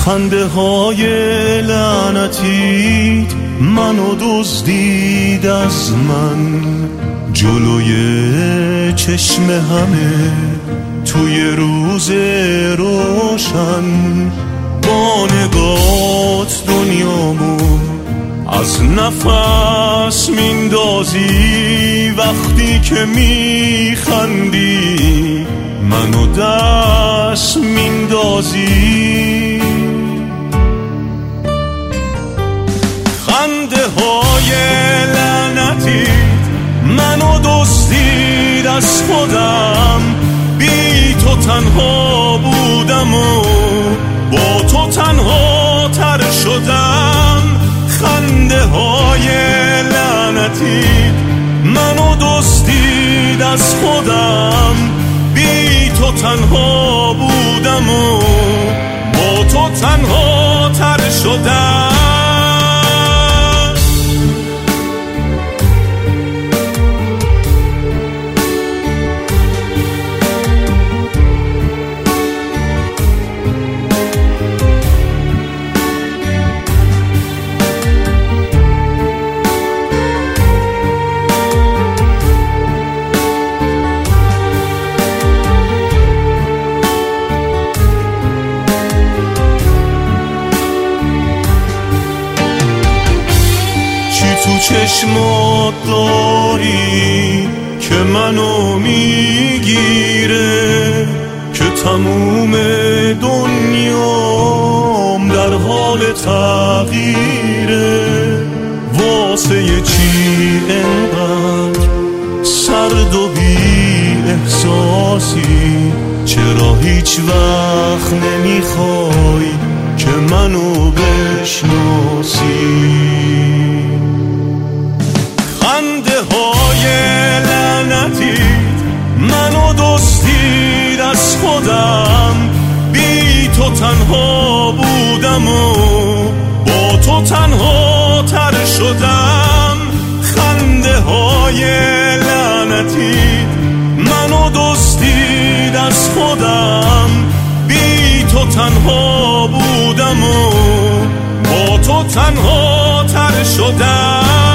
خنده های لعنتیت منو دزدید از من، جلوی چشم همه توی روز روشن. با نگات دنیامو از نفس میندازی، وقتی که میخندی منو دست میندازی. خنده های لعنتیت منو دزدید از خودم، بی تو تنها بودم و با تو تنها تر شدم. خنده های لعنتیت منو دزدید از خودم، بی تو تنها بودم و با تو تنها تر شدم. تو چشمات داری که منو میگیره، که تموم دنیام در حال تغییره. واسه چی انقدر سرد و بی احساسی؟ چرا هیچ وقت نمیخوای که منو بشناسی؟ خنده های لعنتیت منو دزدید از خودم، بی تو تنها بودم و با تو تنها تر شدم. خنده های لعنتیت منو دزدید از خودم، بی تو تنها بودم و با تو تنها تر شدم.